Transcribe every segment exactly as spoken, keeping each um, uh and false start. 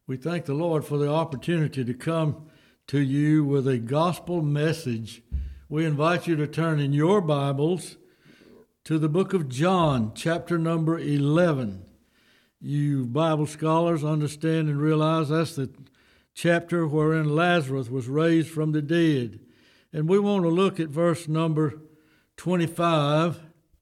We thank the Lord for the opportunity to come to you with a gospel message. We invite you to turn in your Bibles to the book of John, chapter number eleven. You Bible scholars understand and realize that's the chapter wherein Lazarus was raised from the dead. And we want to look at verse number twenty-five.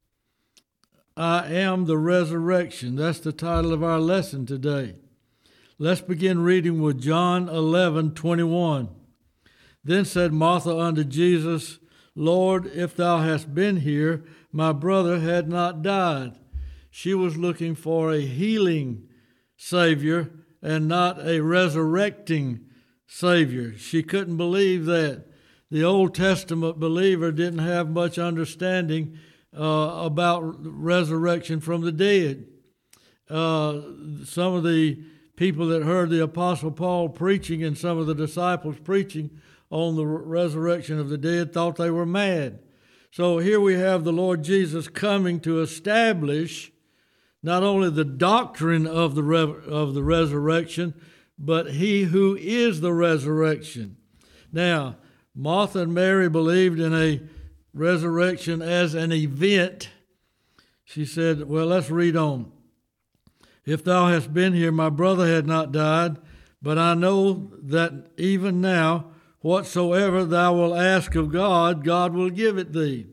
I am the resurrection. That's the title of our lesson today. Let's begin reading with John eleven twenty-one. Then said Martha unto Jesus, Lord, if thou hadst been here, my brother had not died. She was looking for a healing Savior and not a resurrecting Savior. She couldn't believe that. The Old Testament believer didn't have much understanding uh, about resurrection from the dead. Uh, some of the people that heard the Apostle Paul preaching and some of the disciples preaching on the resurrection of the dead thought they were mad. So here we have the Lord Jesus coming to establish not only the doctrine of the re- of the resurrection, but he who is the resurrection. Now, Martha and Mary believed in a resurrection as an event. She said, well, let's read on. If thou hast been here, my brother had not died, but I know that even now, whatsoever thou wilt ask of God, God will give it thee.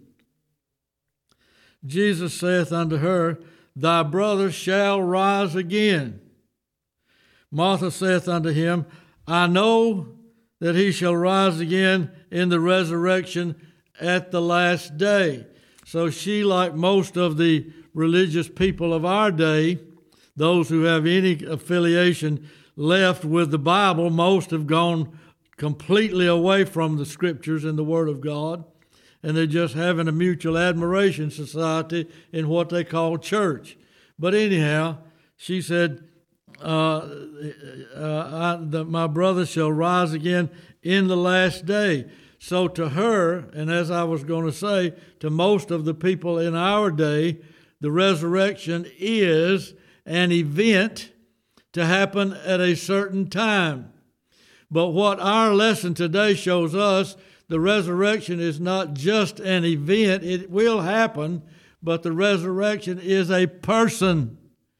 Jesus saith unto her, Thy brother shall rise again. Martha saith unto him, I know that he shall rise again in the resurrection at the last day. So she, like most of the religious people of our day, those who have any affiliation left with the Bible, most have gone completely away from the Scriptures and the Word of God, and they're just having a mutual admiration society in what they call church. But anyhow, she said, uh, uh, I, the, my brother shall rise again in the last day. So to her, and as I was going to say, to most of the people in our day, the resurrection is an event to happen at a certain time. But what our lesson today shows us, the resurrection is not just an event. It will happen, but the resurrection is a person.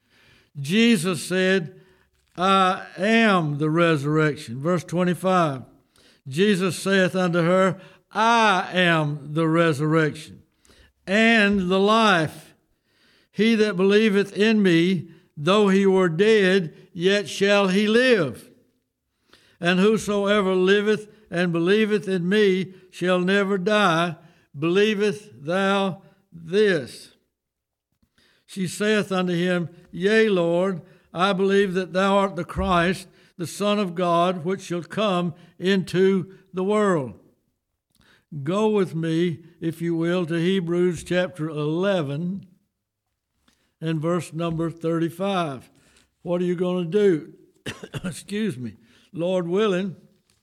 Jesus said, I am the resurrection. Verse twenty-five, Jesus saith unto her, I am the resurrection and the life. He that believeth in me, though he were dead, yet shall he live. And whosoever liveth and believeth in me shall never die. Believeth thou this? She saith unto him, Yea, Lord, I believe that thou art the Christ, the Son of God, which shall come into the world. Go with me, if you will, to Hebrews chapter eleven and verse number thirty-five. What are you going to do? Excuse me. Lord willing,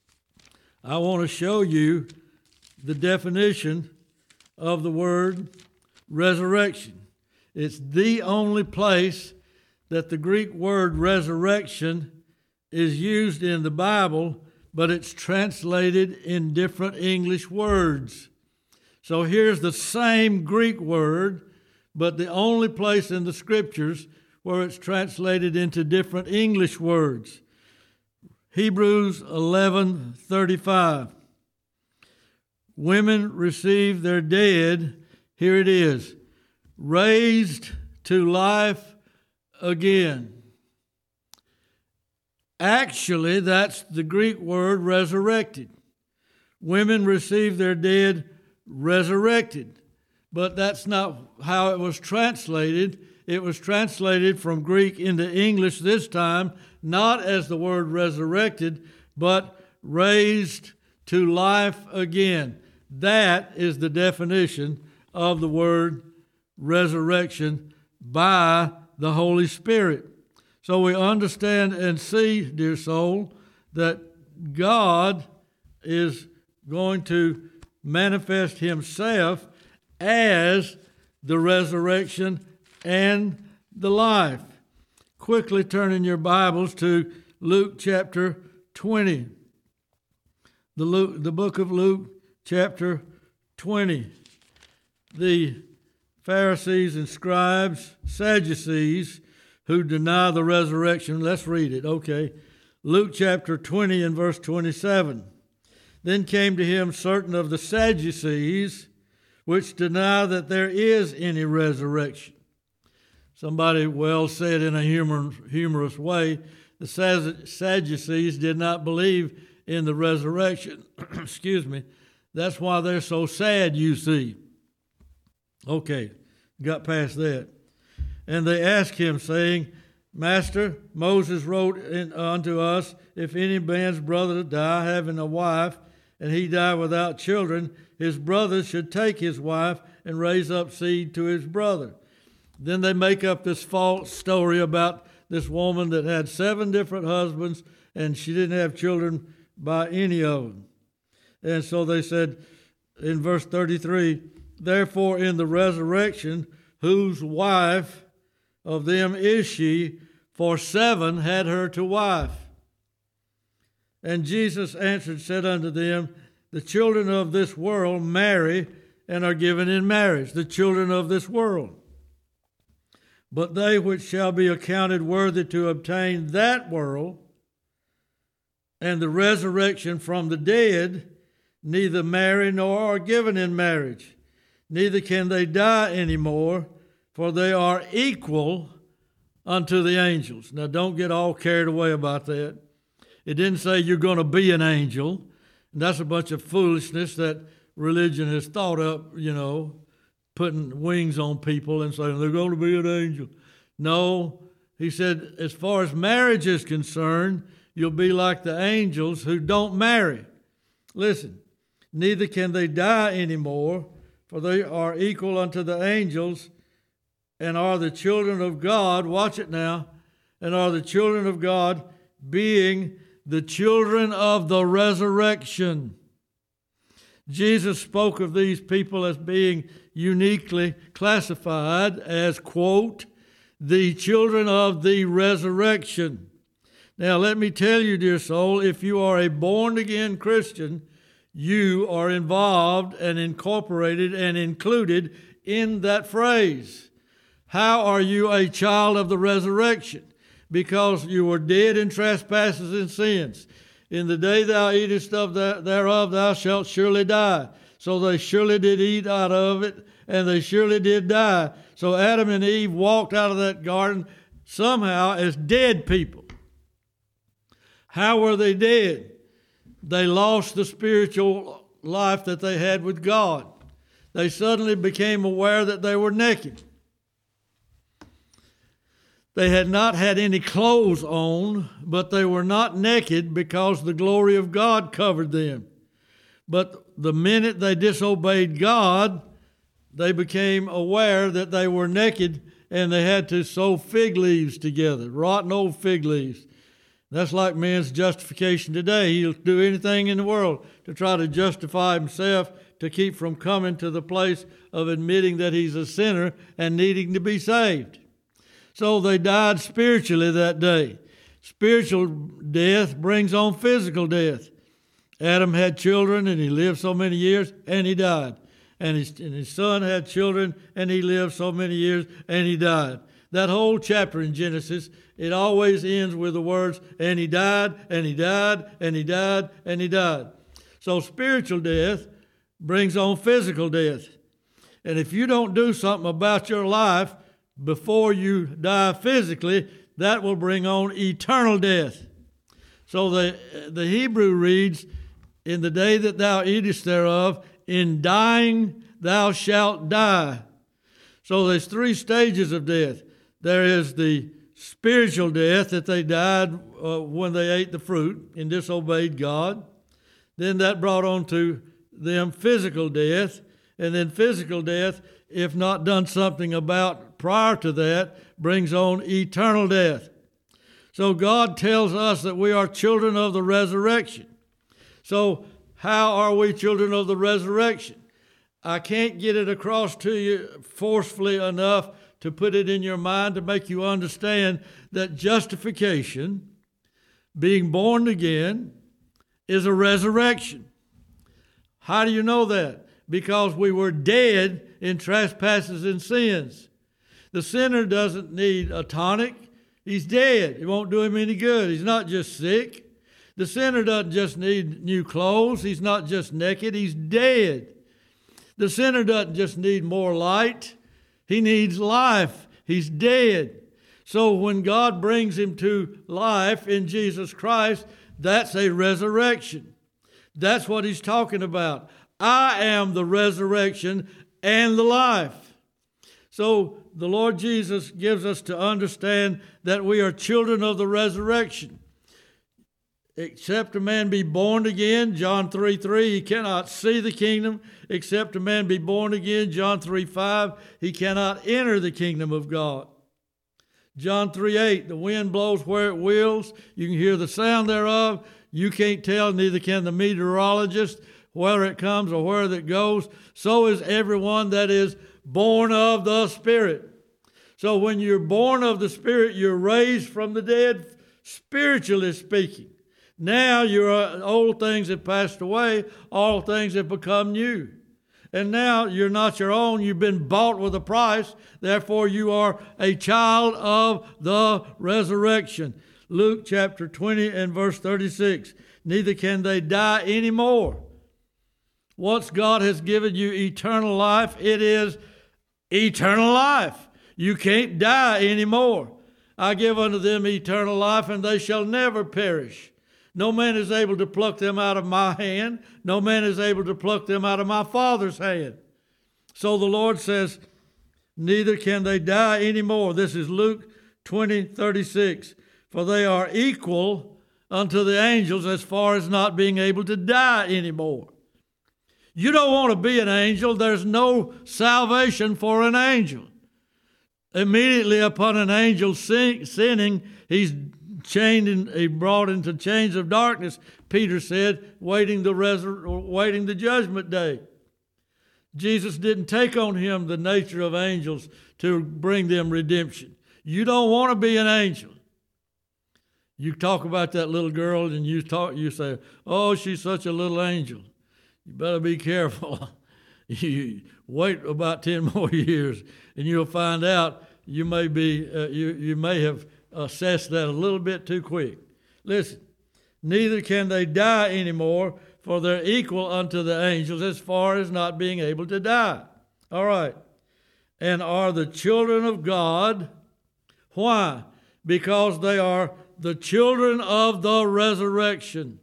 I want to show you the definition of the word resurrection. It's the only place that the Greek word resurrection is used in the Bible, but it's translated in different English words. So here's the same Greek word, but the only place in the Scriptures where it's translated into different English words. Hebrews eleven thirty-five. Women receive their dead, here it is, raised to life again. Actually, that's the Greek word resurrected. Women receive their dead resurrected. But that's not how it was translated. It was translated from Greek into English this time, not as the word resurrected, but raised to life again. That is the definition of the word resurrection by the Holy Spirit. So we understand and see, dear soul, that God is going to manifest himself as the resurrection and the life. Quickly turn in your Bibles to Luke chapter twenty. The, Luke, the book of Luke chapter twenty. The Pharisees and scribes, Sadducees, who deny the resurrection. Let's read it. Okay. Luke chapter twenty and verse twenty-seven. Then came to him certain of the Sadducees, which deny that there is any resurrection. Somebody well said in a humor, humorous way, the Sadducees did not believe in the resurrection. Excuse me. That's why they're so sad, you see. Okay, got past that. And they asked him, saying, Master, Moses wrote in, unto us, if any man's brother die having a wife, and he die without children, his brother should take his wife and raise up seed to his brother. Then they make up this false story about this woman that had seven different husbands, and she didn't have children by any of them. And so they said in verse thirty-three, therefore in the resurrection, whose wife of them is she? For seven had her to wife. And Jesus answered, said unto them, the children of this world marry and are given in marriage, the children of this world. But they which shall be accounted worthy to obtain that world and the resurrection from the dead, neither marry nor are given in marriage, neither can they die any more, for they are equal unto the angels. Now don't get all carried away about that. It didn't say you're going to be an angel. And that's a bunch of foolishness that religion has thought up, you know, putting wings on people and saying they're going to be an angel. No, he said, as far as marriage is concerned, you'll be like the angels who don't marry. Listen, neither can they die anymore, for they are equal unto the angels and are the children of God. Watch it now. And are the children of God, being the children of the resurrection. Jesus spoke of these people as being uniquely classified as, quote, the children of the resurrection. Now, let me tell you, dear soul, if you are a born-again Christian, you are involved and incorporated and included in that phrase. How are you a child of the resurrection? Because you were dead in trespasses and sins. In the day thou eatest of the, thereof, thou shalt surely die. So they surely did eat out of it, and they surely did die. So Adam and Eve walked out of that garden somehow as dead people. How were they dead? They lost the spiritual life that they had with God. They suddenly became aware that they were naked. They had not had any clothes on, but they were not naked because the glory of God covered them. But the minute they disobeyed God, they became aware that they were naked and they had to sew fig leaves together, rotten old fig leaves. That's like man's justification today. He'll do anything in the world to try to justify himself, to keep from coming to the place of admitting that he's a sinner and needing to be saved. So they died spiritually that day. Spiritual death brings on physical death. Adam had children and he lived so many years and he died. And his, and his son had children and he lived so many years and he died. That whole chapter in Genesis, it always ends with the words, and he died, and he died, and he died, and he died. So spiritual death brings on physical death. And if you don't do something about your life before you die physically, that will bring on eternal death. So the, the Hebrew reads, in the day that thou eatest thereof, in dying thou shalt die. So there's three stages of death. There is the spiritual death that they died uh, when they ate the fruit and disobeyed God. Then that brought on to them physical death. And then physical death, if not done something about prior to that, brings on eternal death. So God tells us that we are children of the resurrection. So how are we children of the resurrection? I can't get it across to you forcefully enough to put it in your mind to make you understand that justification being born again is a resurrection. How do you know that? Because we were dead in trespasses and sins. The sinner doesn't need a tonic. He's dead. It won't do him any good. He's not just sick. The sinner doesn't just need new clothes. He's not just naked. He's dead. The sinner doesn't just need more light. He needs life. He's dead. So when God brings him to life in Jesus Christ, that's a resurrection. That's what he's talking about. I am the resurrection and the life. So the Lord Jesus gives us to understand that we are children of the resurrection. Except a man be born again, John three three, he cannot see the kingdom. Except a man be born again, John three five, he cannot enter the kingdom of God. John three eight, the wind blows where it wills. You can hear the sound thereof. You can't tell, neither can the meteorologist, where it comes or where it goes. So is everyone that is born of the Spirit. So when you're born of the Spirit, you're raised from the dead, spiritually speaking. Now your old things have passed away, all things have become new. And now you're not your own, you've been bought with a price, therefore you are a child of the resurrection. Luke chapter twenty and verse thirty-six, neither can they die anymore. Once God has given you eternal life, it is eternal life. You can't die anymore. I give unto them eternal life, and they shall never perish. No man is able to pluck them out of my hand. No man is able to pluck them out of my Father's hand. So the Lord says, neither can they die anymore. This is Luke twenty thirty-six. For they are equal unto the angels as far as not being able to die anymore. You don't want to be an angel. There's no salvation for an angel. Immediately upon an angel sin- sinning, he's chained and he brought into chains of darkness, Peter said, waiting the resur- waiting the judgment day. Jesus didn't take on him the nature of angels to bring them redemption. You don't want to be an angel. You talk about that little girl and you talk, you say, oh, she's such a little angel. You better be careful. You wait about ten more years and you'll find out you may be, uh, you, you may have assessed that a little bit too quick. Listen, neither can they die anymore, for they're equal unto the angels as far as not being able to die. All right. And are the children of God. Why? Because they are the children of the resurrection.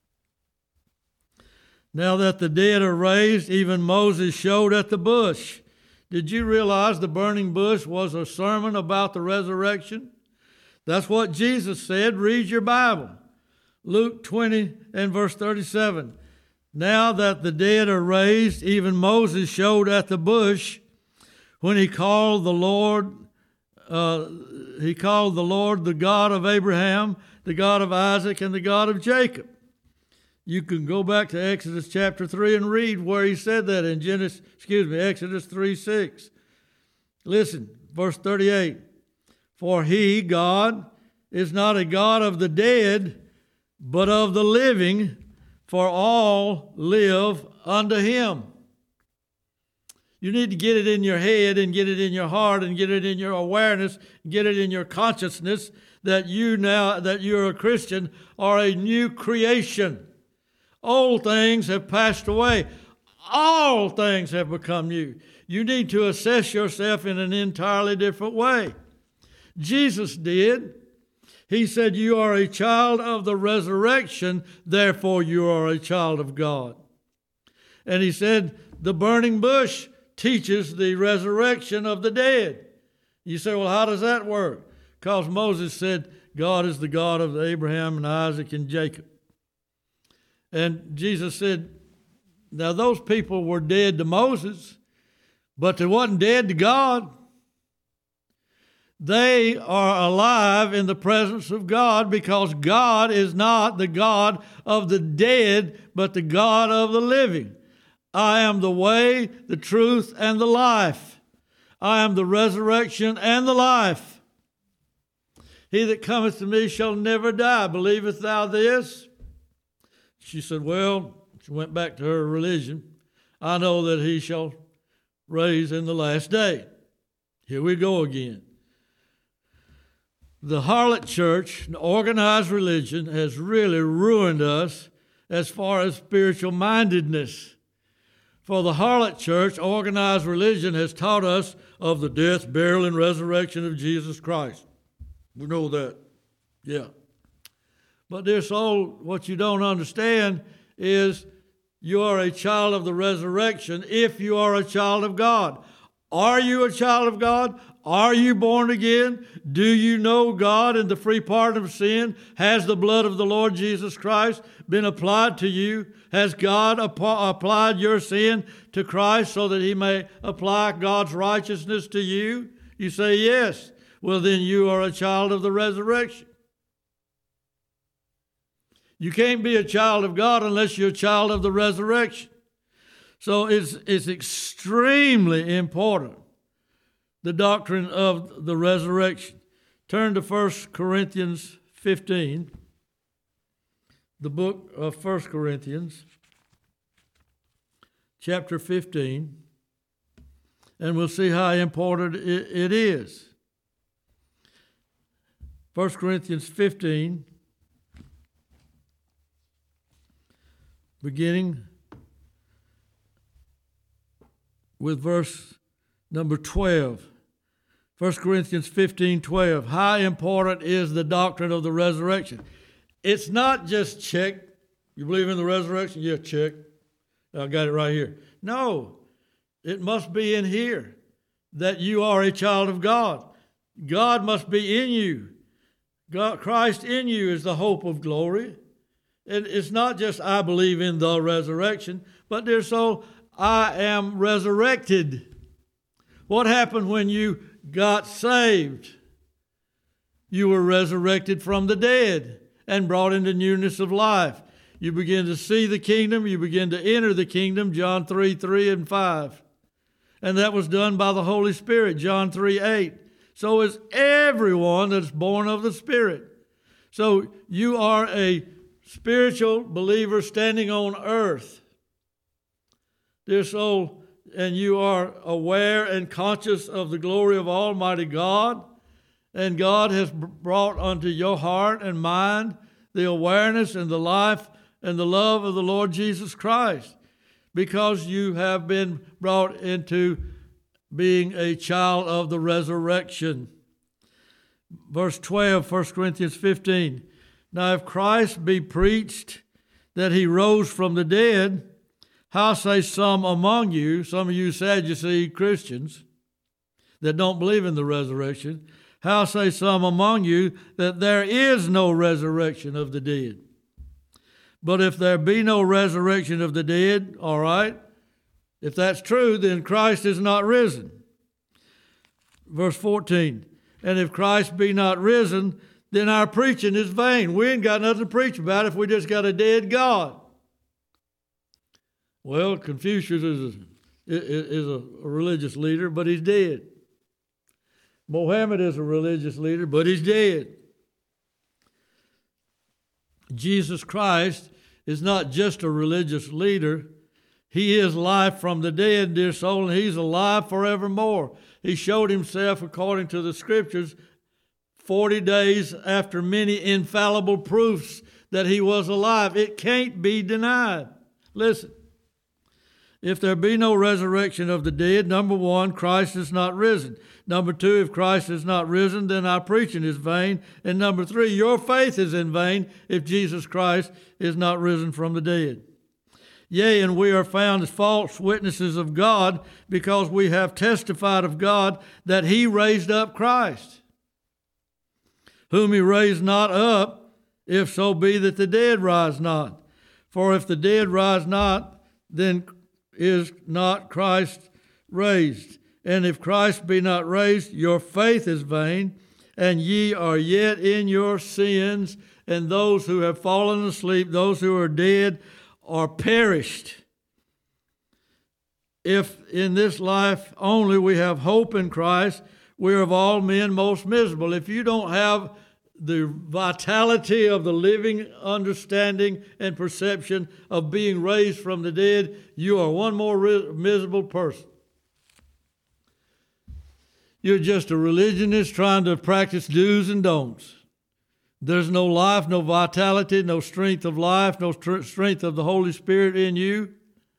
Now that the dead are raised, even Moses showed at the bush. Did you realize the burning bush was a sermon about the resurrection? That's what Jesus said. Read your Bible. Luke twenty and verse thirty-seven. Now that the dead are raised, even Moses showed at the bush when he called the Lord, uh, he called the Lord the God of Abraham, the God of Isaac, and the God of Jacob. You can go back to Exodus chapter three and read where he said that in Genesis, excuse me, Exodus three six. Listen, verse thirty-eight. For he, God, is not a God of the dead, but of the living, for all live unto him. You need to get it in your head and get it in your heart and get it in your awareness, get it in your consciousness that you now, that you're a Christian, are a new creation. Old things have passed away. All things have become new. You need to assess yourself in an entirely different way. Jesus did. He said, you are a child of the resurrection, therefore you are a child of God. And he said, the burning bush teaches the resurrection of the dead. You say, well, how does that work? Because Moses said, God is the God of Abraham and Isaac and Jacob. And Jesus said, now those people were dead to Moses, but they wasn't dead to God. They are alive in the presence of God because God is not the God of the dead, but the God of the living. I am the way, the truth, and the life. I am the resurrection and the life. He that cometh to me shall never die. Believest thou this? She said, well, she went back to her religion. I know that he shall raise in the last day. Here we go again. The harlot church, the organized religion, has really ruined us as far as spiritual mindedness. For the harlot church, organized religion, has taught us of the death, burial, and resurrection of Jesus Christ. We know that. Yeah. But dear soul, what you don't understand is you are a child of the resurrection if you are a child of God. Are you a child of God? Are you born again? Do you know God and the free pardon of sin? Has the blood of the Lord Jesus Christ been applied to you? Has God ap- applied your sin to Christ so that he may apply God's righteousness to you? You say yes. Well, then you are a child of the resurrection. You can't be a child of God unless you're a child of the resurrection. So it's, it's extremely important, the doctrine of the resurrection. Turn to First Corinthians fifteen, the book of First Corinthians, chapter fifteen, and we'll see how important it, it is. First Corinthians fifteen, beginning with verse number twelve. First Corinthians fifteen, twelve. How important is the doctrine of the resurrection? It's not just check. You believe in the resurrection? Yeah, check. I got it right here. No, it must be in here that you are a child of God. God must be in you. God, Christ in you is the hope of glory. And it's not just I believe in the resurrection, but dear soul, I am resurrected. What happened when you got saved? You were resurrected from the dead and brought into newness of life. You begin to see the kingdom. You begin to enter the kingdom, John three, three and five. And that was done by the Holy Spirit, John three, eight. So is everyone that's born of the Spirit. So you are a spiritual believer standing on earth. Dear soul, and you are aware and conscious of the glory of Almighty God, and God has brought unto your heart and mind the awareness and the life and the love of the Lord Jesus Christ, because you have been brought into being a child of the resurrection. Verse twelve, First Corinthians fifteen. Now if Christ be preached that he rose from the dead, how say some among you, some of you Sadducee Christians that don't believe in the resurrection, how say some among you that there is no resurrection of the dead? But if there be no resurrection of the dead, all right, if that's true, then Christ is not risen. Verse fourteen, and if Christ be not risen, then our preaching is vain. We ain't got nothing to preach about if we just got a dead God. Well, Confucius is a, is a religious leader, but he's dead. Mohammed is a religious leader, but he's dead. Jesus Christ is not just a religious leader. He is life from the dead, dear soul, and he's alive forevermore. He showed himself, according to the Scriptures, forty days after many infallible proofs that he was alive. It can't be denied. Listen. If there be no resurrection of the dead, number one, Christ is not risen. Number two, if Christ is not risen, then our preaching is vain. And number three, your faith is in vain if Jesus Christ is not risen from the dead. Yea, and we are found as false witnesses of God, because we have testified of God that he raised up Christ, whom he raised not up, if so be that the dead rise not. For if the dead rise not, then is not Christ raised? And if Christ be not raised, your faith is vain, and ye are yet in your sins, and those who have fallen asleep, those who are dead, are perished. If in this life only we have hope in Christ, we are of all men most miserable. If you don't have the vitality of the living understanding and perception of being raised from the dead, you are one more ri- miserable person. You're just a religionist trying to practice do's and don'ts. There's no life, no vitality, no strength of life, no tr- strength of the Holy Spirit in you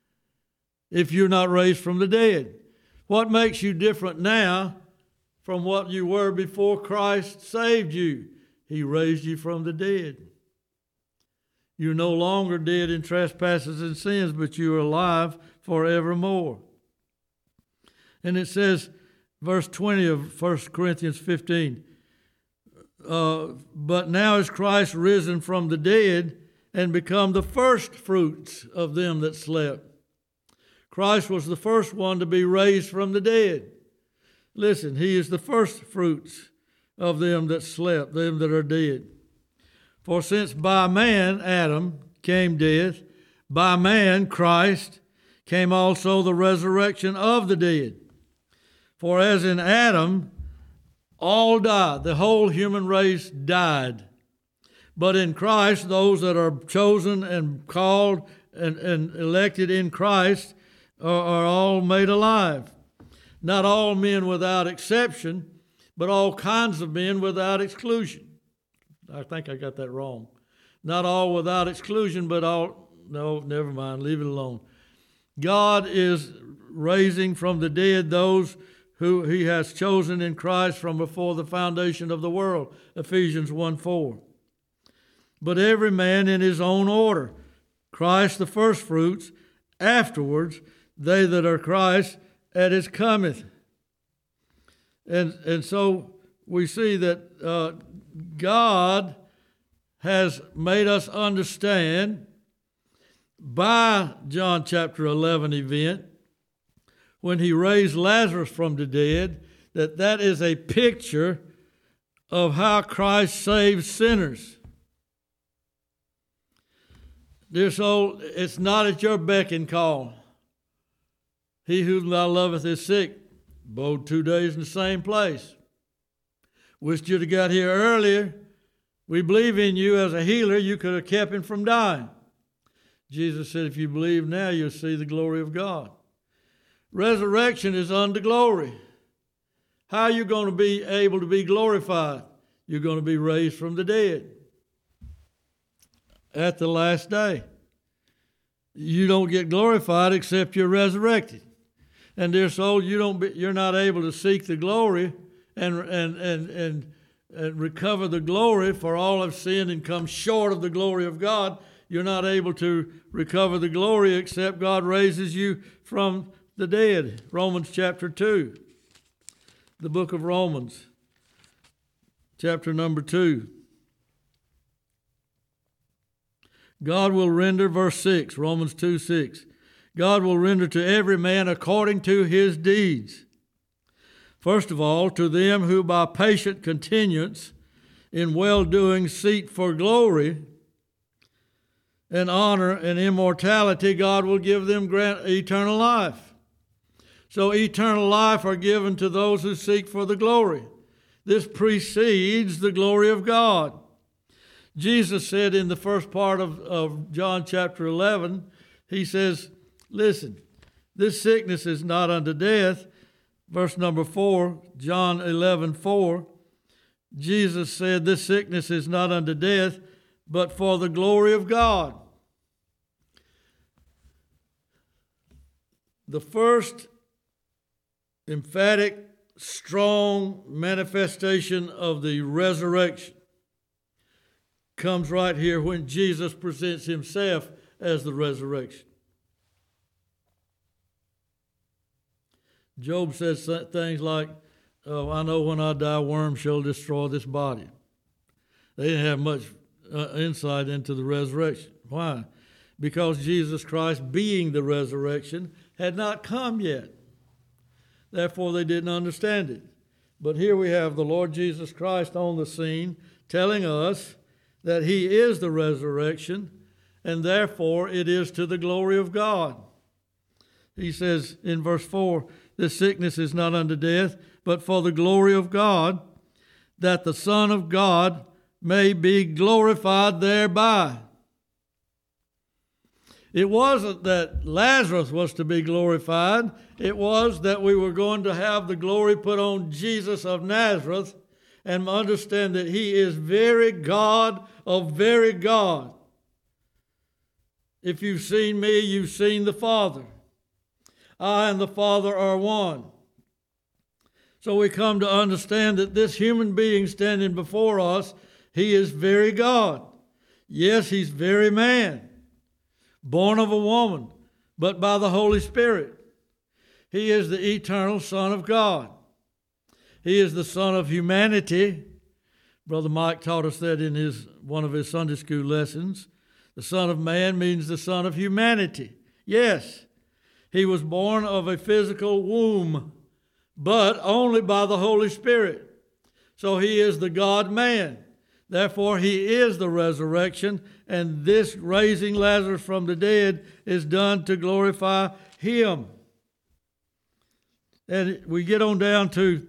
if you're not raised from the dead. What makes you different now from what you were before Christ saved you? He raised you from the dead. You're no longer dead in trespasses and sins, but you are alive forevermore. And it says, verse twenty of First Corinthians fifteen, uh, but now is Christ risen from the dead and become the first fruits of them that slept. Christ was the first one to be raised from the dead. Listen, he is the first fruits of them that slept, them that are dead. For since by man, Adam, came death, by man, Christ, came also the resurrection of the dead. For as in Adam, all died, the whole human race died. But in Christ, those that are chosen and called and, and elected in Christ are, are all made alive. Not all men without exception, but all kinds of men without exclusion. I think I got that wrong. Not all without exclusion, but all, no, never mind, leave it alone. God is raising from the dead those who he has chosen in Christ from before the foundation of the world, Ephesians one four. But every man in his own order, Christ the firstfruits, afterwards they that are Christ at his cometh. And, and so we see that uh, God has made us understand by John chapter eleven event, when he raised Lazarus from the dead, that that is a picture of how Christ saves sinners. Dear soul, it's not at your beck and call. He whom thou loveth is sick. Abode two days in the same place. Wished you'd have got here earlier. We believe in you as a healer. You could have kept him from dying. Jesus said, if you believe now, you'll see the glory of God. Resurrection is unto glory. How are you going to be able to be glorified? You're going to be raised from the dead at the last day. You don't get glorified except you're resurrected. And dear soul, you don't be, you're not able to seek the glory and, and, and, and, and recover the glory, for all have sinned and come short of the glory of God. You're not able to recover the glory except God raises you from the dead. Romans chapter two, the book of Romans, chapter number two. God will render, verse six, Romans two six. God will render to every man according to his deeds. First of all, to them who by patient continuance in well-doing seek for glory and honor and immortality, God will give them grant eternal life. So eternal life are given to those who seek for the glory. This precedes the glory of God. Jesus said in the first part of, of John chapter eleven, he says, listen, this sickness is not unto death. Verse number four, John eleven four, Jesus said, this sickness is not unto death, but for the glory of God. The first emphatic, strong manifestation of the resurrection comes right here when Jesus presents himself as the resurrection. Job says things like, oh, I know when I die, worms shall destroy this body. They didn't have much uh, insight into the resurrection. Why? Because Jesus Christ, being the resurrection, had not come yet. Therefore, they didn't understand it. But here we have the Lord Jesus Christ on the scene telling us that he is the resurrection, and therefore it is to the glory of God. He says in verse four, this sickness is not unto death, but for the glory of God, that the Son of God may be glorified thereby. It wasn't that Lazarus was to be glorified. It was that we were going to have the glory put on Jesus of Nazareth and understand that he is very God of very God. If you've seen me, you've seen the Father. I and the Father are one. So we come to understand that this human being standing before us, he is very God. Yes, he's very man, born of a woman, but by the Holy Spirit. He is the eternal Son of God. He is the Son of humanity. Brother Mike taught us that in his one of his Sunday school lessons. The Son of Man means the Son of humanity. Yes, he was born of a physical womb, but only by the Holy Spirit. So he is the God-man. Therefore, he is the resurrection, and this raising Lazarus from the dead is done to glorify him. And we get on down to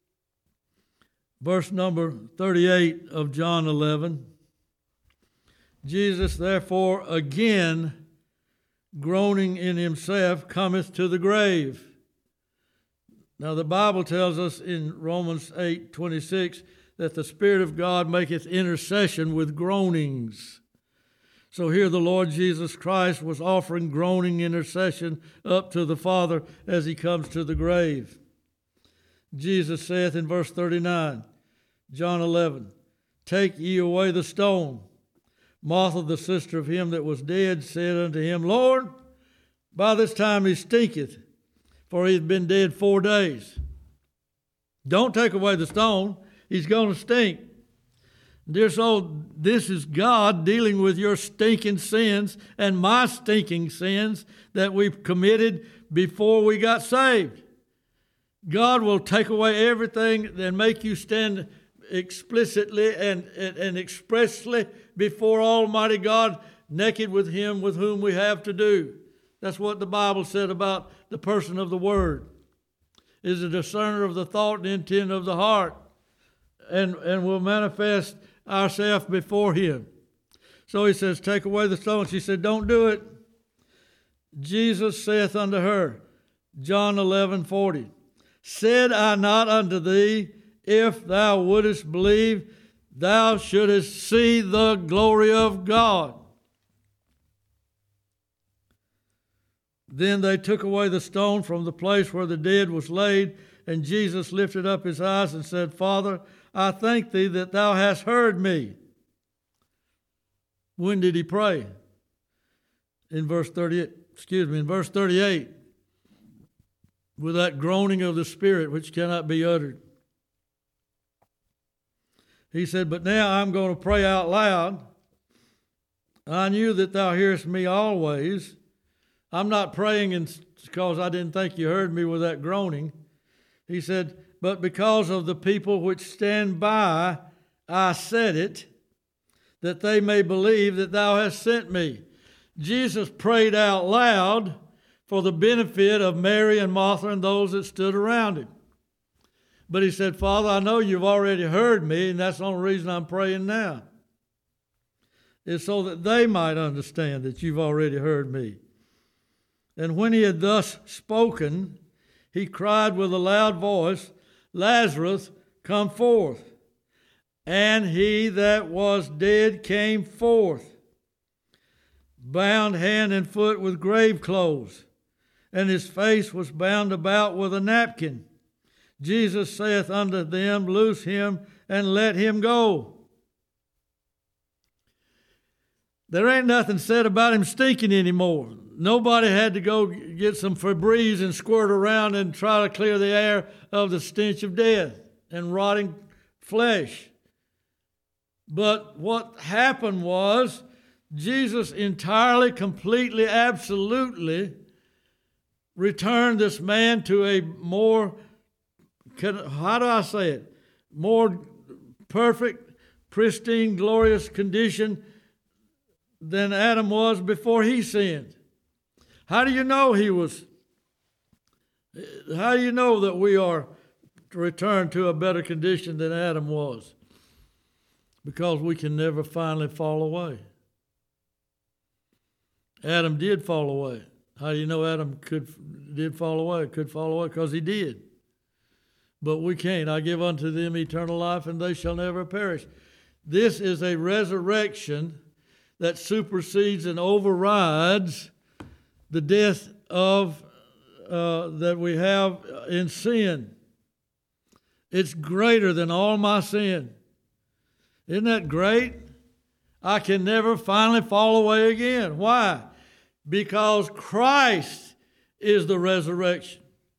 verse number thirty-eight of John eleven. Jesus, therefore, again, groaning in himself, cometh to the grave. Now, the Bible tells us in Romans eight twenty-six that the Spirit of God maketh intercession with groanings. So here the Lord Jesus Christ was offering groaning intercession up to the Father as he comes to the grave. Jesus saith in verse thirty-nine, John eleven, Take ye away the stone. Martha, the sister of him that was dead, said unto him, Lord, by this time he stinketh, for he hath been dead four days. Don't take away the stone. He's going to stink. Dear soul, this is God dealing with your stinking sins and my stinking sins that we've committed before we got saved. God will take away everything and make you stand explicitly and, and, and expressly before Almighty God, naked with him with whom we have to do. That's what the Bible said about the person of the Word. Is a discerner of the thought and intent of the heart, and, and will manifest ourselves before him. So he says, take away the stone. She said, don't do it. Jesus saith unto her, John eleven forty, Said I not unto thee, if thou wouldest believe, thou shouldest see the glory of God. Then they took away the stone from the place where the dead was laid, and Jesus lifted up his eyes and said, Father, I thank thee that thou hast heard me. When did he pray? In verse thirty-eight, excuse me, in verse thirty-eight, with that groaning of the Spirit which cannot be uttered. He said, but now I'm going to pray out loud. I knew that thou hearest me always. I'm not praying because I didn't think you heard me with that groaning. He said, but because of the people which stand by, I said it, that they may believe that thou hast sent me. Jesus prayed out loud for the benefit of Mary and Martha and those that stood around him. But he said, Father, I know you've already heard me, and that's the only reason I'm praying now. It's so that they might understand that you've already heard me. And when he had thus spoken, he cried with a loud voice, Lazarus, come forth. And he that was dead came forth, bound hand and foot with grave clothes, and his face was bound about with a napkin. Jesus saith unto them, Loose him and let him go. There ain't nothing said about him stinking anymore. Nobody had to go get some Febreze and squirt around and try to clear the air of the stench of death and rotting flesh. But what happened was Jesus entirely, completely, absolutely returned this man to a more, how do I say it, more perfect, pristine, glorious condition than Adam was before he sinned. How do you know he was, how do you know that we are returned to a better condition than Adam was? because we can never finally fall away. Adam did fall away. How do you know Adam could did fall away? Could fall away because he did. But we can't. I give unto them eternal life, and they shall never perish. This is a resurrection that supersedes and overrides the death of uh, that we have in sin. It's greater than all my sin. Isn't that great? I can never finally fall away again. Why? Because Christ is the resurrection.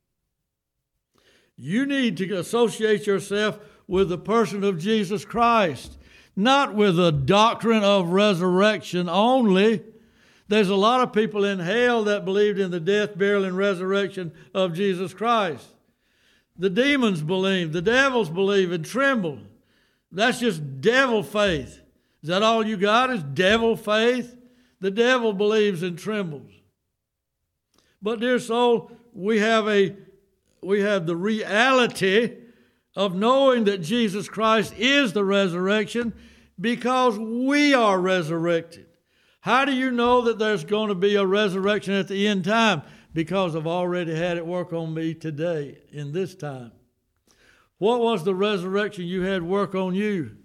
You need to associate yourself with the person of Jesus Christ, not with the doctrine of resurrection only. There's a lot of people in hell that believed in the death, burial, and resurrection of Jesus Christ. The demons believe, the devils believe and tremble. That's just devil faith. Is that all you got is devil faith? The devil believes and trembles. But dear soul, we have a we have the reality of knowing that Jesus Christ is the resurrection because we are resurrected. How do you know that there's going to be a resurrection at the end time? Because I've already had it work on me today in this time. What was the resurrection you had work on you?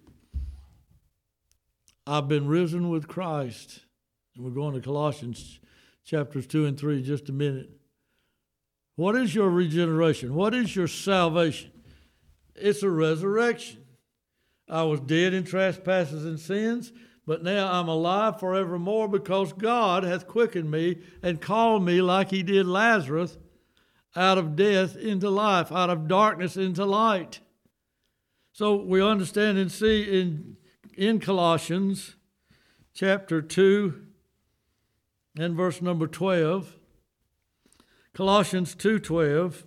I've been risen with Christ. And we're going to Colossians chapters two and three in just a minute. What is your regeneration? What is your salvation? It's a resurrection. I was dead in trespasses and sins, but now I'm alive forevermore because God hath quickened me and called me like he did Lazarus out of death into life, out of darkness into light. So we understand and see in, in Colossians chapter two and verse number twelve, Colossians two twelve,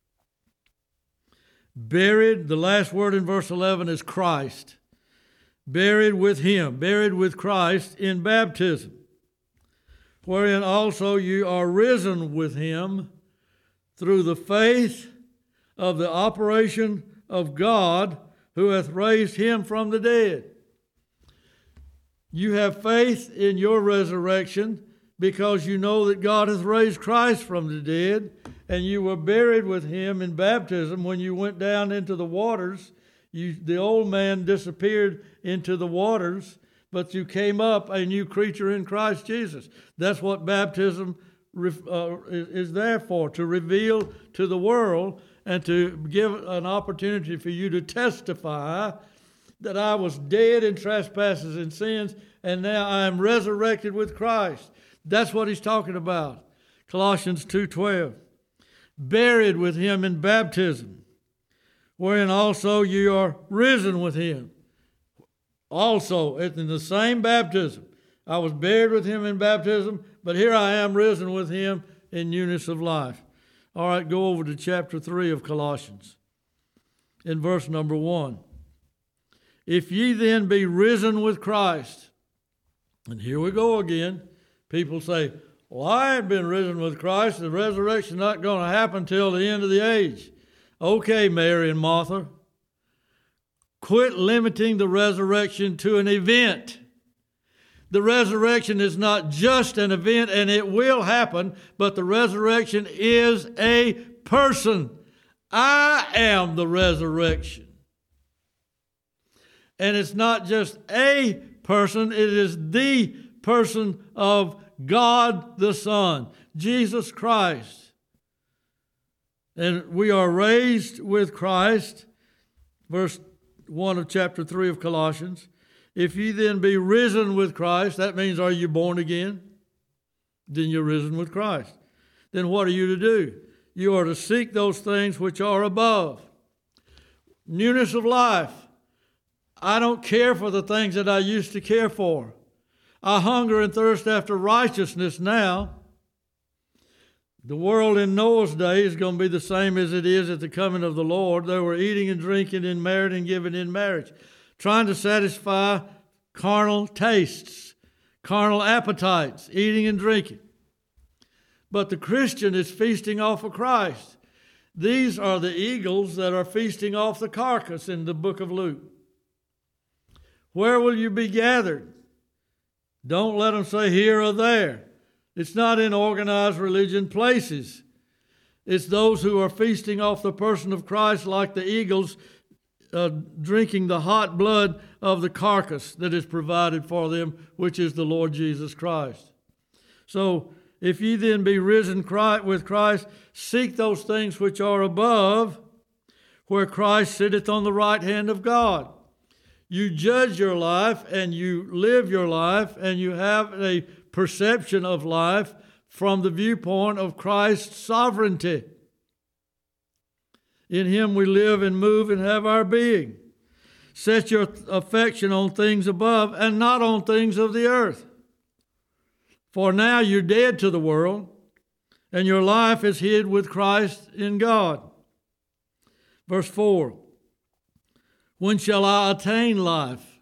buried, the last word in verse eleven is Christ. Buried with him, buried with Christ in baptism, wherein also you are risen with him through the faith of the operation of God who hath raised him from the dead. You have faith in your resurrection because you know that God hath raised Christ from the dead, and you were buried with him in baptism. When you went down into the waters, you, the old man disappeared into the waters, but you came up a new creature in Christ Jesus. That's what baptism uh, is there for, to reveal to the world and to give an opportunity for you to testify that I was dead in trespasses and sins, and now I am resurrected with Christ. That's what he's talking about. Colossians two twelve. Buried with him in baptism, wherein also you are risen with him. Also, in the same baptism, I was buried with him in baptism, but here I am risen with him in newness of life. All right, go over to chapter three of Colossians, in verse number one. If ye then be risen with Christ, and here we go again. People say, well, I ain't been risen with Christ. The resurrection's not going to happen till the end of the age. Okay, Mary and Martha, quit limiting the resurrection to an event. The resurrection is not just an event, and it will happen, but the resurrection is a person. I am the resurrection. And it's not just a person, it is the person of God the Son, Jesus Christ. And we are raised with Christ, verse one of chapter three of Colossians. If ye then be risen with Christ, that means are you born again? Then you're risen with Christ. Then what are you to do? You are to seek those things which are above. Newness of life. I don't care for the things that I used to care for. I hunger and thirst after righteousness now. The world in Noah's day is going to be the same as it is at the coming of the Lord. They were eating and drinking and married and giving in marriage, trying to satisfy carnal tastes, carnal appetites, eating and drinking. But the Christian is feasting off of Christ. These are the eagles that are feasting off the carcass in the book of Luke. Where will you be gathered? Don't let them say here or there. It's not in organized religion places. It's those who are feasting off the person of Christ like the eagles, uh, drinking the hot blood of the carcass that is provided for them, which is the Lord Jesus Christ. So, if ye then be risen with Christ, seek those things which are above, where Christ sitteth on the right hand of God. You judge your life and you live your life and you have a perception of life from the viewpoint of Christ's sovereignty. In him we live and move and have our being. Set your affection on things above and not on things of the earth. For now you're dead to the world, and your life is hid with Christ in God. Verse four, when shall I attain life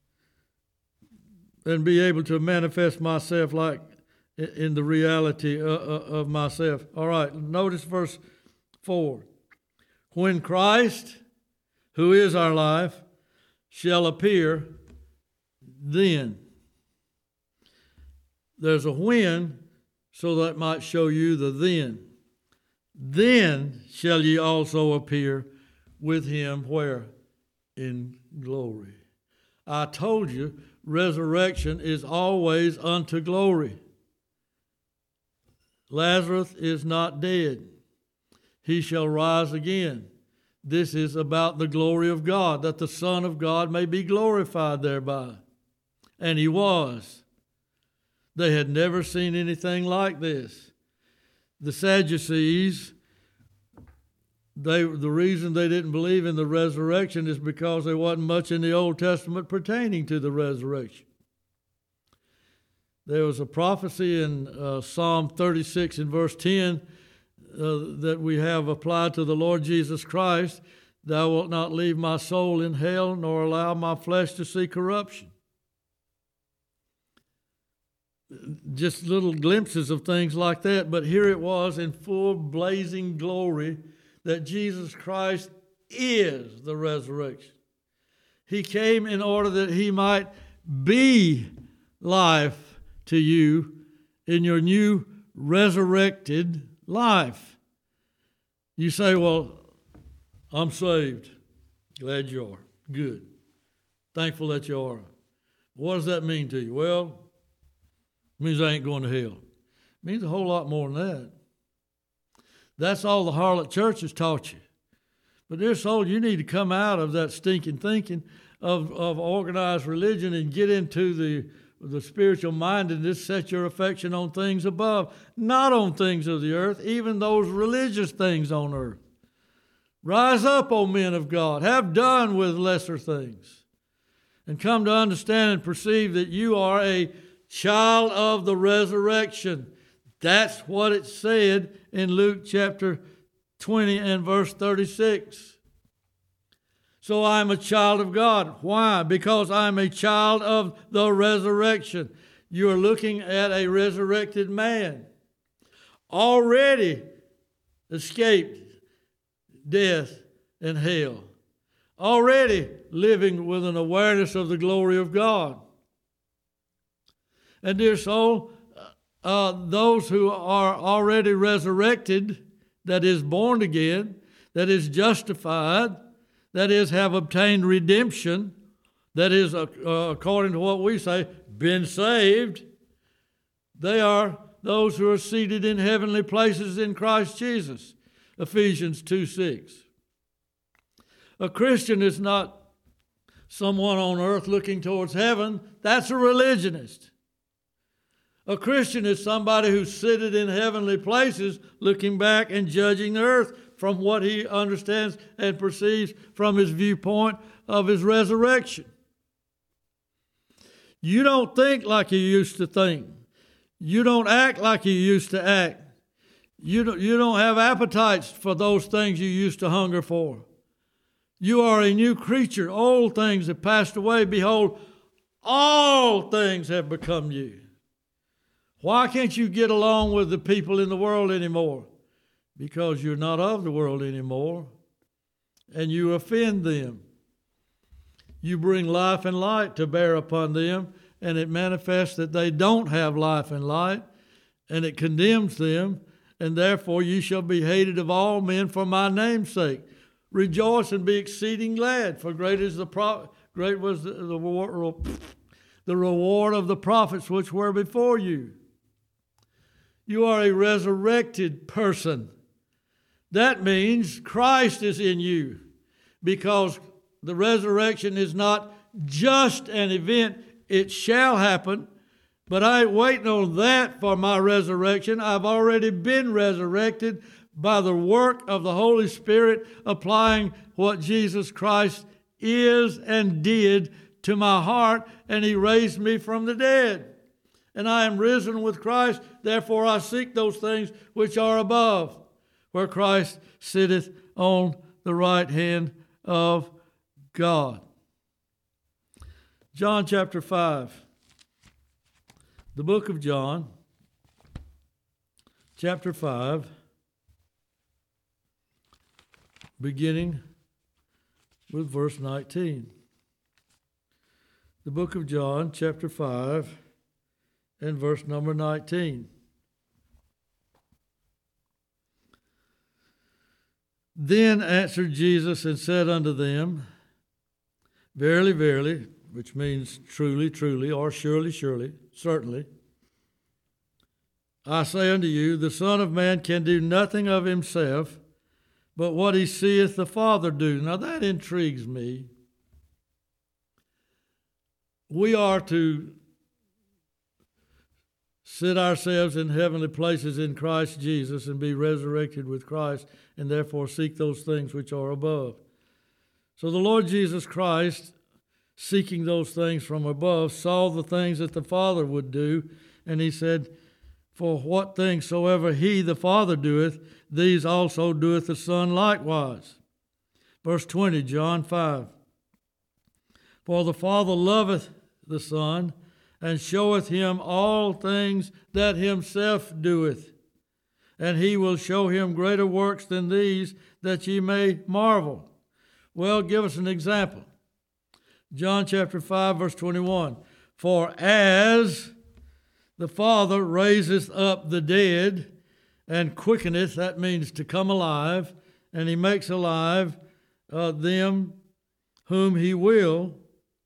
and be able to manifest myself like in the reality of myself? All right, notice verse four. When Christ, who is our life, shall appear, then. There's a when, so that might show you the then. Then shall ye also appear with him where? In glory. I told you, resurrection is always unto glory. Lazarus is not dead. He shall rise again. This is about the glory of God, that the Son of God may be glorified thereby. And he was. They had never seen anything like this. The Sadducees, they, the reason they didn't believe in the resurrection is because there wasn't much in the Old Testament pertaining to the resurrection. There was a prophecy in uh, Psalm thirty-six and verse ten uh, that we have applied to the Lord Jesus Christ. Thou wilt not leave my soul in hell, nor allow my flesh to see corruption. Just little glimpses of things like that, but here it was in full blazing glory that Jesus Christ is the resurrection. He came in order that he might be life to you in your new resurrected life. You say, well, I'm saved. Glad you are. Good. Thankful that you are. What does that mean to you? Well, it means I ain't going to hell. It means a whole lot more than that. That's all the harlot church has taught you. But dear soul, you need to come out of that stinking thinking of, of organized religion and get into the, the spiritual mindedness. Set your affection on things above, not on things of the earth, even those religious things on earth. Rise up, O men of God. Have done with lesser things. And come to understand and perceive that you are a child of the resurrection. That's what it said in Luke chapter twenty and verse thirty-six. So I'm a child of God. Why? Because I'm a child of the resurrection. You're looking at a resurrected man, already escaped death and hell, already living with an awareness of the glory of God. And dear soul, uh, those who are already resurrected, that is born again, that is justified, that is have obtained redemption, that is, uh, uh, according to what we say, been saved, they are those who are seated in heavenly places in Christ Jesus. Ephesians two six. A Christian is not someone on earth looking towards heaven. That's a religionist. A Christian is somebody who's seated in heavenly places looking back and judging the earth from what he understands and perceives from his viewpoint of his resurrection. You don't think like you used to think. You don't act like you used to act. You don't, you don't have appetites for those things you used to hunger for. You are a new creature. Old things have passed away. Behold, all things have become new. Why can't you get along with the people in the world anymore? Because you're not of the world anymore, and you offend them. you bring life and light to bear upon them, and it manifests that they don't have life and light, and it condemns them, and therefore you shall be hated of all men for my name's sake. Rejoice and be exceeding glad, for great is the pro- great was the, the, the reward of the prophets which were before you. You are a resurrected person. That means Christ is in you, because the resurrection is not just an event. It shall happen, but I ain't waiting on that for my resurrection. I've already been resurrected by the work of the Holy Spirit applying what Jesus Christ is and did to my heart, and he raised me from the dead. And I am risen with Christ, therefore I seek those things which are above, where Christ sitteth on the right hand of God. John chapter five. The book of John, chapter five, beginning with verse nineteen. The book of John, chapter five, and verse number nineteen. Then answered Jesus and said unto them, Verily, verily, which means truly, truly, or surely, surely, certainly, I say unto you, the Son of Man can do nothing of himself, but what he seeth the Father do. Now that intrigues me. We are to sit ourselves in heavenly places in Christ Jesus and be resurrected with Christ, and therefore seek those things which are above. So the Lord Jesus Christ, seeking those things from above, saw the things that the Father would do, and he said, For what things soever he, the Father, doeth, these also doeth the Son likewise. Verse twenty, John five. For the Father loveth the Son, and showeth him all things that himself doeth. And he will show him greater works than these, that ye may marvel. Well, give us an example. John chapter five, verse twenty-one. For as the Father raiseth up the dead, and quickeneth, that means to come alive, and he makes alive uh, them whom he will,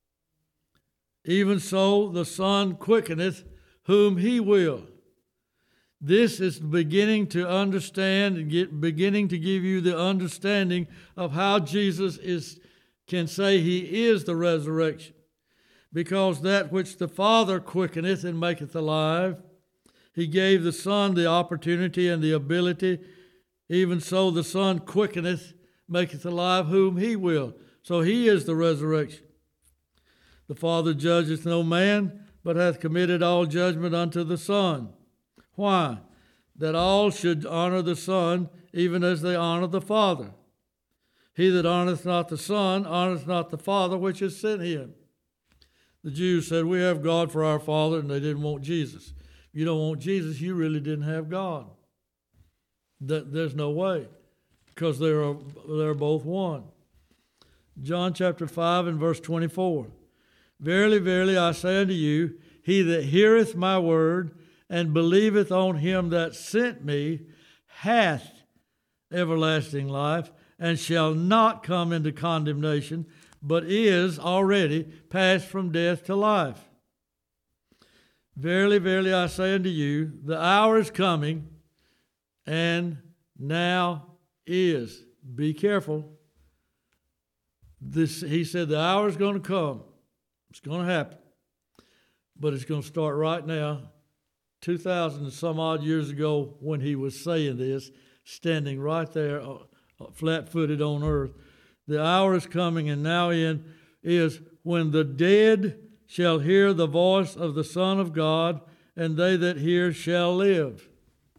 even so the Son quickeneth whom he will. This is beginning to understand and get, beginning to give you the understanding of how Jesus is can say he is the resurrection. Because that which the Father quickeneth and maketh alive, he gave the Son the opportunity and the ability. Even so the Son quickeneth, maketh alive whom he will. So he is the resurrection. The Father judgeth no man, but hath committed all judgment unto the Son. Why? That all should honor the Son, even as they honor the Father. He that honoreth not the Son, honoreth not the Father which has sent him. The Jews said, we have God for our Father, and they didn't want Jesus. If you don't want Jesus, you really didn't have God. There's no way, because they're, they're both one. John chapter five and verse twenty-four. Verily, verily, I say unto you, he that heareth my word and believeth on him that sent me hath everlasting life, and shall not come into condemnation, but is already passed from death to life. Verily, verily, I say unto you, the hour is coming, and now is. Be careful. This, he said the hour is going to come. It's going to happen. But it's going to start right now. two thousand and some odd years ago when he was saying this, standing right there, uh, flat-footed on earth. The hour is coming, and now in is when the dead shall hear the voice of the Son of God, and they that hear shall live.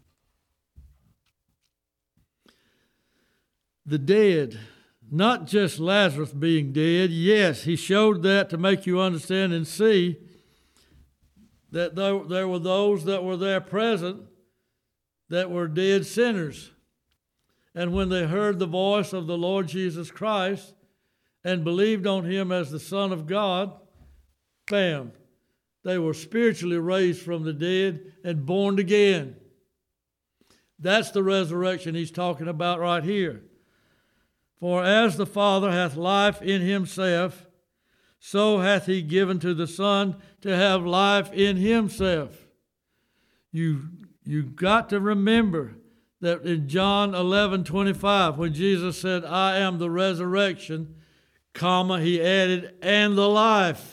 The dead, not just Lazarus being dead. Yes, he showed that to make you understand and see that there, there were those that were there present that were dead sinners. And when they heard the voice of the Lord Jesus Christ and believed on him as the Son of God, bam, they were spiritually raised from the dead and born again. That's the resurrection he's talking about right here. For as the Father hath life in himself, so hath he given to the Son to have life in himself. You, you've got to remember that in John eleven twenty-five, when Jesus said, I am the resurrection, comma, he added, and the life.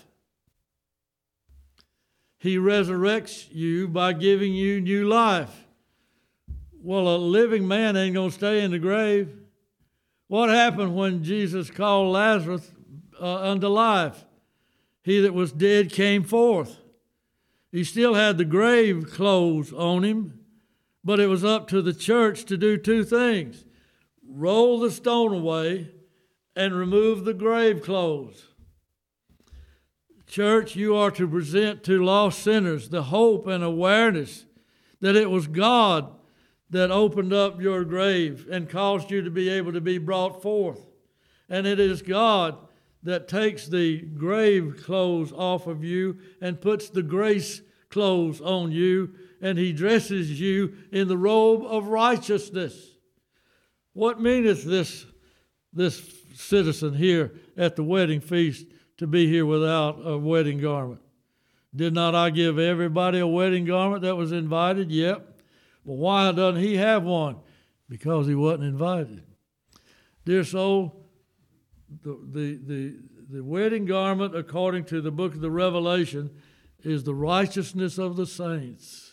He resurrects you by giving you new life. Well, a living man ain't going to stay in the grave. What happened when Jesus called Lazarus uh, unto life? He that was dead came forth. He still had the grave clothes on him, but it was up to the church to do two things: roll the stone away and remove the grave clothes. Church, you are to present to lost sinners the hope and awareness that it was God that opened up your grave and caused you to be able to be brought forth. And it is God that takes the grave clothes off of you and puts the grace clothes on you, and he dresses you in the robe of righteousness. What meaneth this, this citizen here at the wedding feast to be here without a wedding garment? Did not I give everybody a wedding garment that was invited? Yep. Well, why doesn't he have one? Because he wasn't invited. Dear soul, the, the, the, the wedding garment, according to the book of the Revelation, is the righteousness of the saints.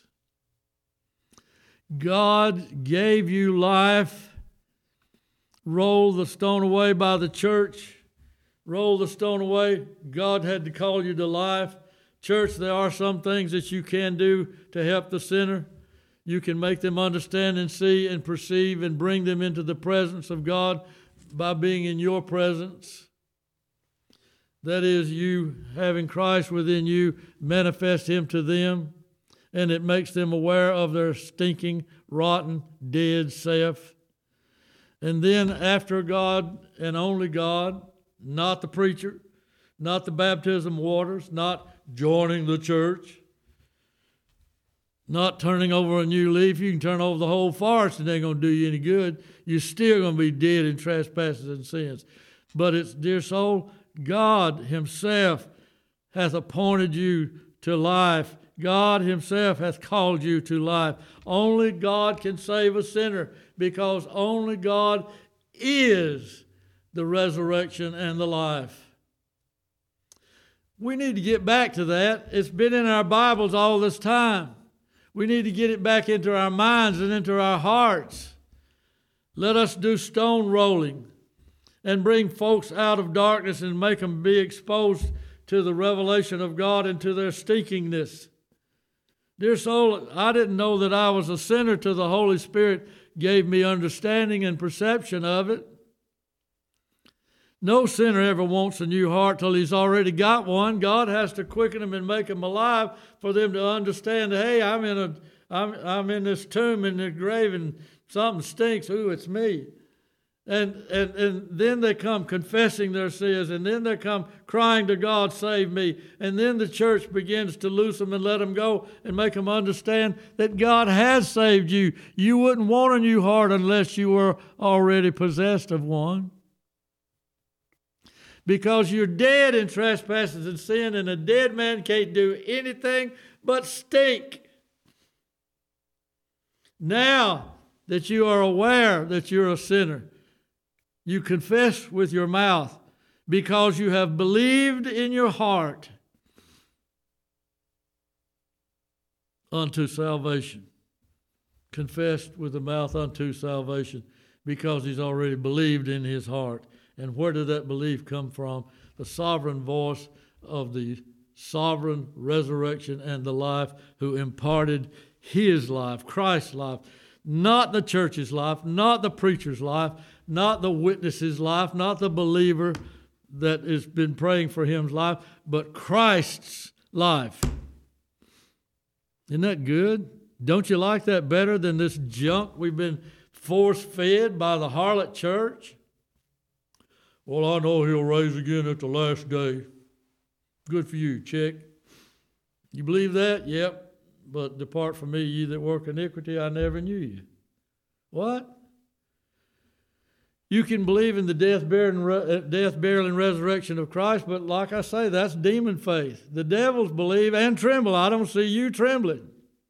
God gave you life. Roll the stone away by the church. Roll the stone away. God had to call you to life. Church, there are some things that you can do to help the sinner. You can make them understand and see and perceive and bring them into the presence of God by being in your presence. That is, you having Christ within you, manifest him to them, and it makes them aware of their stinking, rotten, dead self. And then after God and only God, not the preacher, not the baptism waters, not joining the church, not turning over a new leaf. You can turn over the whole forest and it ain't going to do you any good. You're still going to be dead in trespasses and sins. But it's, dear soul, God himself hath appointed you to life. God himself hath called you to life. Only God can save a sinner, because only God is the resurrection and the life. We need to get back to that. It's been in our Bibles all this time. We need to get it back into our minds and into our hearts. Let us do stone rolling and bring folks out of darkness and make them be exposed to the revelation of God and to their stinkingness. Dear soul, I didn't know that I was a sinner till the Holy Spirit gave me understanding and perception of it. No sinner ever wants a new heart till he's already got one. God has to quicken them and make them alive for them to understand, hey, I'm in a, I'm, I'm in this tomb in the grave and something stinks. Ooh, it's me. And, and, and then they come confessing their sins, and then they come crying to God, save me. And then the church begins to loose them and let them go and make them understand that God has saved you. You wouldn't want a new heart unless you were already possessed of one. Because you're dead in trespasses and sin, and a dead man can't do anything but stink. Now that you are aware that you're a sinner, you confess with your mouth because you have believed in your heart unto salvation. Confessed with the mouth unto salvation because he's already believed in his heart. And where did that belief come from? The sovereign voice of the sovereign resurrection and the life, who imparted his life, Christ's life, not the church's life, not the preacher's life, not the witness's life, not the believer that has been praying for him's life, but Christ's life. Isn't that good? Don't you like that better than this junk we've been force-fed by the harlot church? Well, I know he'll rise again at the last day. Good for you, check. You believe that? Yep. But depart from me, ye that work iniquity, I never knew you. What? You can believe in the death, burial, and re- death, burial, and resurrection of Christ, but like I say, that's demon faith. The devils believe and tremble. I don't see you trembling.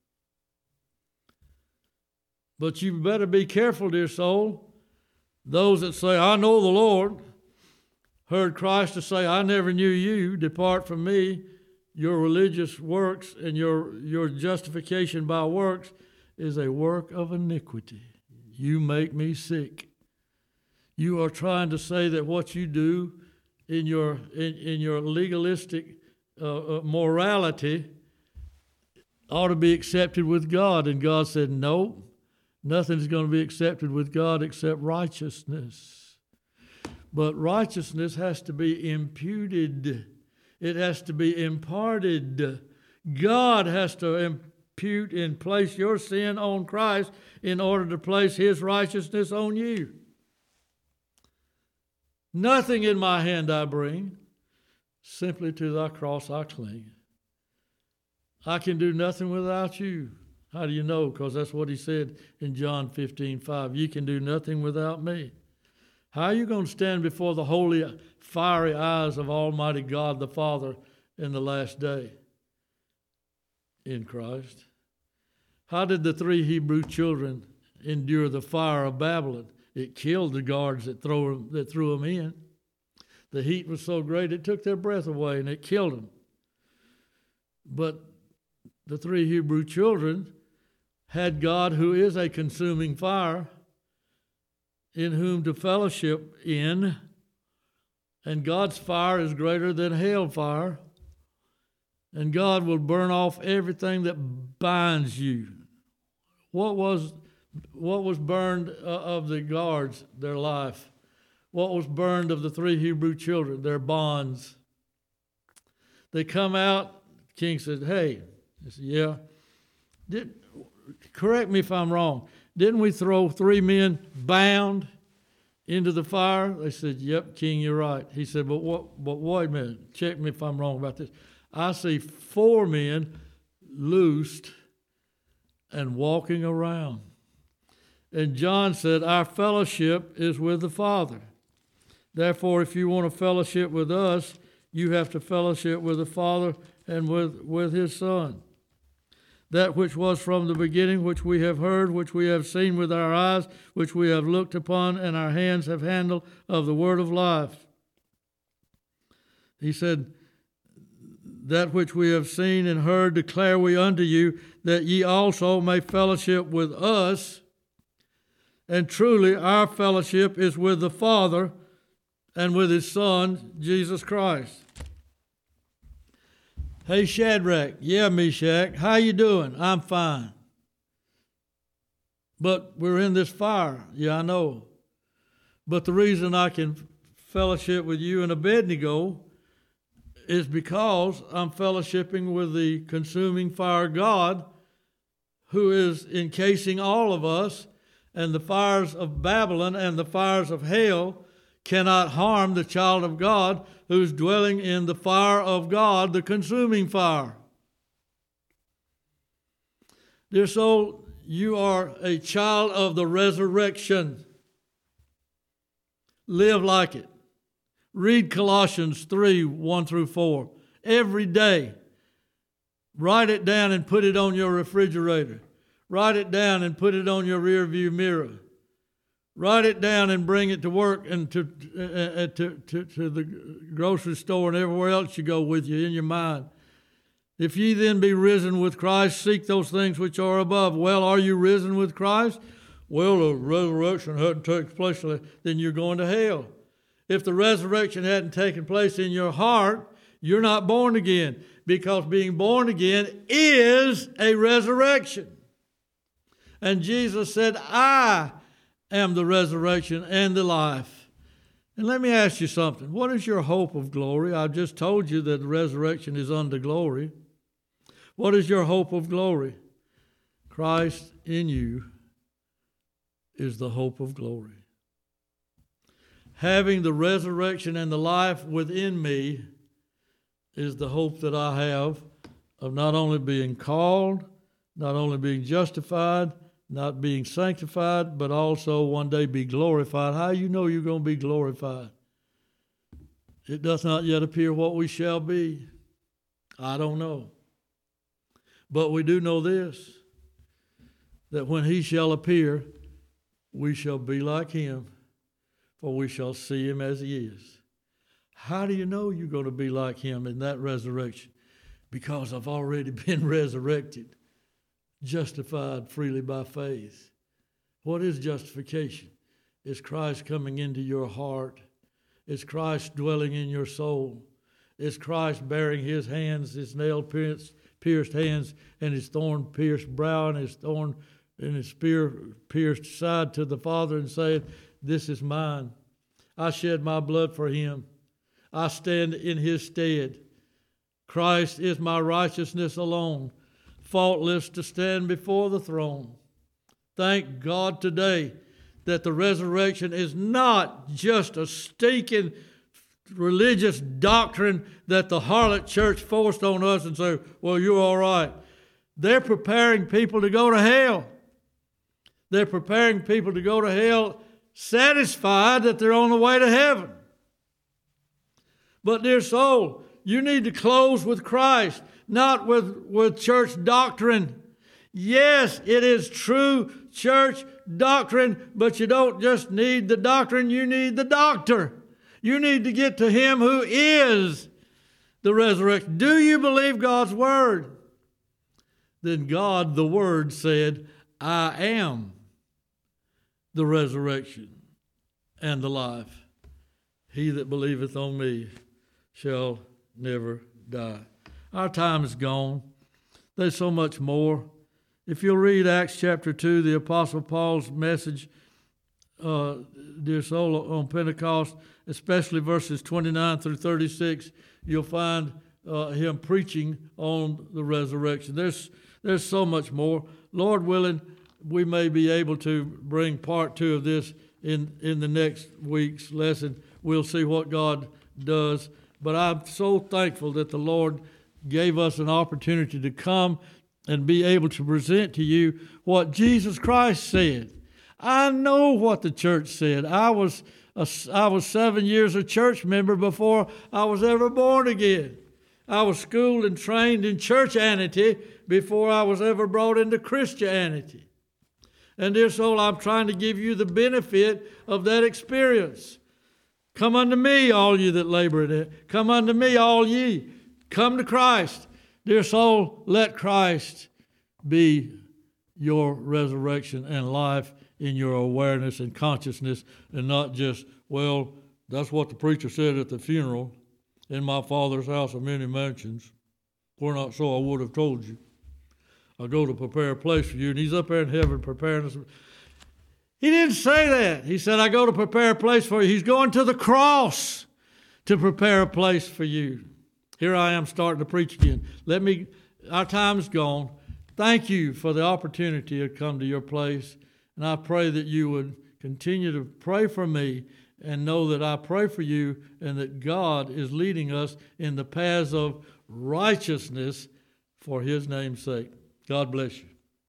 But you better be careful, dear soul. Those that say, I know the Lord, heard Christ to say, I never knew you, depart from me. Your religious works and your, your justification by works is a work of iniquity. You make me sick. You are trying to say that what you do in your in, in your legalistic uh, uh, morality ought to be accepted with God. And God said, no, nothing's going to be accepted with God except righteousness. But righteousness has to be imputed. It has to be imparted. God has to impute and place your sin on Christ in order to place his righteousness on you. Nothing in my hand I bring, simply to thy cross I cling. I can do nothing without you. How do you know? Because that's what he said in John fifteen five. You can do nothing without me. How are you going to stand before the holy, fiery eyes of Almighty God the Father in the last day? In Christ. How did the three Hebrew children endure the fire of Babylon? It killed the guards that threw them, that threw them in. The heat was so great it took their breath away and it killed them. But the three Hebrew children had God, who is a consuming fire, in whom to fellowship in, and God's fire is greater than hell fire, and God will burn off everything that binds you. What was what was burned uh, of the guards? Their life. What was burned of the three Hebrew children? Their bonds. They come out. The king said, "Hey," I said, "Yeah." Did correct me if I'm wrong. Didn't we throw three men bound into the fire? They said, "Yep, king, you're right." He said, "But what? But wait a minute. Check me if I'm wrong about this. I see four men loosed and walking around." And John said, "Our fellowship is with the Father. Therefore, if you want to fellowship with us, you have to fellowship with the Father and with, with his Son. That which was from the beginning, which we have heard, which we have seen with our eyes, which we have looked upon, and our hands have handled of the word of life." He said, "That which we have seen and heard declare we unto you, that ye also may fellowship with us. And truly our fellowship is with the Father and with his Son, Jesus Christ." "Hey, Shadrach." "Yeah, Meshach. How you doing?" "I'm fine." "But we're in this fire." "Yeah, I know. But the reason I can fellowship with you and Abednego is because I'm fellowshipping with the consuming fire God, who is encasing all of us, and the fires of Babylon and the fires of hell cannot harm the child of God who's dwelling in the fire of God, the consuming fire. Dear soul, you are a child of the resurrection. Live like it. Read Colossians three, one through four every day. Write it down and put it on your refrigerator. Write it down and put it on your rear view mirror. Write it down and bring it to work and to, uh, to, to, to the grocery store and everywhere else you go with you in your mind. If ye then be risen with Christ, seek those things which are above. Well, are you risen with Christ? Well, the resurrection hadn't taken place, then you're going to hell. If the resurrection hadn't taken place in your heart, you're not born again, because being born again is a resurrection. And Jesus said, "I am the resurrection and the life." And let me ask you something. What is your hope of glory? I've just told you that the resurrection is unto glory. What is your hope of glory? Christ in you is the hope of glory. having the resurrection and the life within me is the hope that I have of not only being called, not only being justified, not being sanctified, but also one day be glorified. How you know you're going to be glorified? It does not yet appear what we shall be. I don't know. But we do know this, that when he shall appear, we shall be like him, for we shall see him as he is. How do you know you're going to be like him in that resurrection? Because I've already been resurrected, justified freely by faith. What is justification? It's Christ coming into your heart. It's Christ dwelling in your soul. It's Christ bearing his hands, his nail-pierced pierced hands, and his thorn-pierced brow, and his thorn and his spear-pierced side to the Father, and saying, this is mine. I shed my blood for him. I stand in his stead. Christ is my righteousness alone, faultless to stand before the throne. Thank God today that the resurrection is not just a stinking religious doctrine that the harlot church forced on us and say, well, you're all right. They're preparing people to go to hell. They're preparing people to go to hell satisfied that they're on the way to heaven. But dear soul, you need to close with Christ, not with, with church doctrine. Yes, it is true church doctrine, but you don't just need the doctrine, you need the doctor. You need to get to him who is the resurrection. Do you believe God's word? Then God, the word, said, I am the resurrection and the life. He that believeth on me shall never die. Our time is gone. There's so much more. If you'll read Acts chapter two, the Apostle Paul's message, uh, dear soul, on Pentecost, especially verses twenty-nine through thirty-six, you'll find uh, him preaching on the resurrection. There's, there's so much more. Lord willing, we may be able to bring part two of this in, in the next week's lesson. We'll see what God does. But I'm so thankful that the Lord gave us an opportunity to come and be able to present to you what Jesus Christ said. I know what the church said. I was a, I was seven years a church member before I was ever born again. I was schooled and trained in churchianity before I was ever brought into Christianity. And dear soul, I'm trying to give you the benefit of that experience. Come unto me, all ye that labor and come unto me, all ye. Come to Christ. Dear soul, let Christ be your resurrection and life in your awareness and consciousness, and not just, well, that's what the preacher said at the funeral. In my Father's house are many mansions. Were not so, I would have told you. I go to prepare a place for you, and he's up there in heaven preparing us. He didn't say that. He said, I go to prepare a place for you. He's going to the cross to prepare a place for you. Here I am starting to preach again. Let me, our time's gone. Thank you for the opportunity to come to your place. And I pray that you would continue to pray for me and know that I pray for you and that God is leading us in the paths of righteousness for his name's sake. God bless you.